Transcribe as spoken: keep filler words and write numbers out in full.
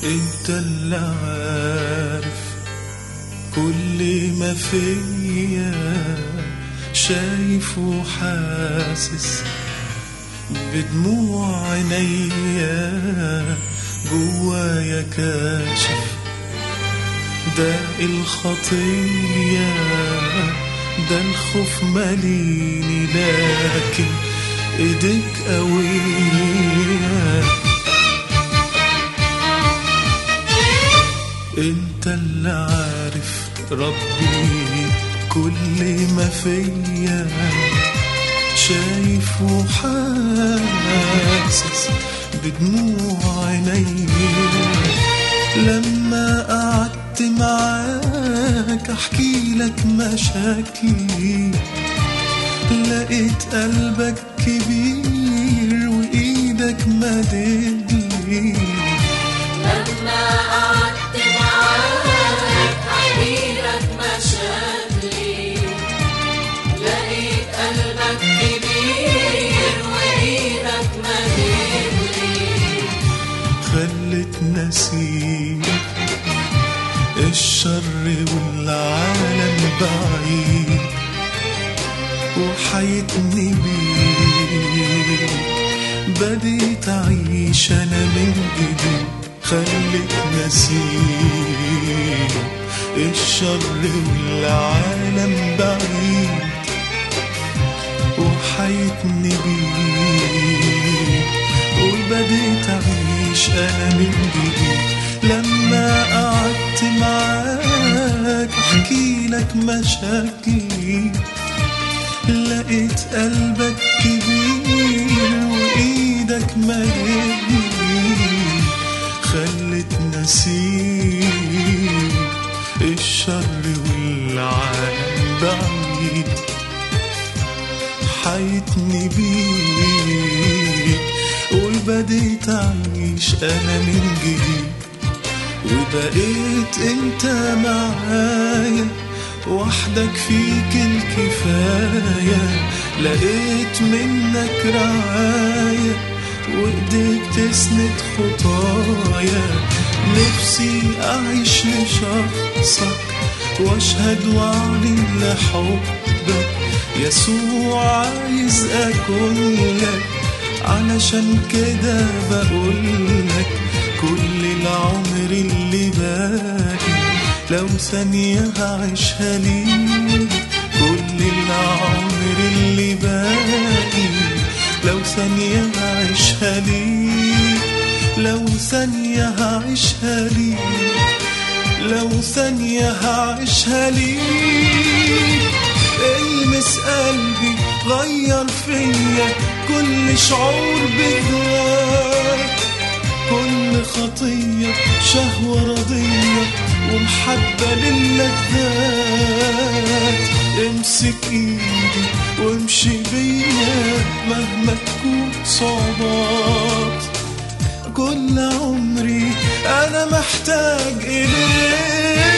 انت اللي عارف كل ما فيا، شايف وحاسس بدموع عينيا، جوايا كاشف داء الخطية، ده الخوف ماليني لكن ايديك قوية. انت اللي عارف ربي كل ما فيا، شايف وحاسس بدموع عينيا. لما قعدت معاك احكي لك مشاكلي، لقيت قلبك كبير وايدك مددلي. لما قعدت معاك احكي لك مشاكلي، لقيت قلبك كبير وايدك مددلي. خلتنا نسيب الشر والعالم بعيد، وحيتني بيك بديت أعيش أنا من جديد. خلتنا نسيب الشر والعالم بعيد، وحيتني بيك وبديت أعيش أنا من جديد. لما قعدت معاك أحكي لك مشاكلي، لقيت قلبك كبير وإيدك مددلي. خلتنا نسيب الشر والعالم بعيد، حيتني بيك وبديت أعيش أنا من جديد. وبقيت انت معايا وحدك فيك الكفاية، لقيت منك رعاية وايديك تسند خطايا. نفسي أعيش لشخصك واشهد واعلن لحبك، يسوع عايز أكون لك، علشان كده بقولك كل العمر اللي باقي لو ثانية هعيشها ليك. كل العمر اللي باقي لو ثانية هعيشها ليك، لو ثانية هعيشها ليك، لو ثانية هعيشها ليك. المس قلبي غير فيا كل شعور بذاك، كل خطية شهوة رضية ومحبة للذات. امسك ايدي وامشي بيا مهما تكون صعوبات، كل عمري انا محتاج اليك.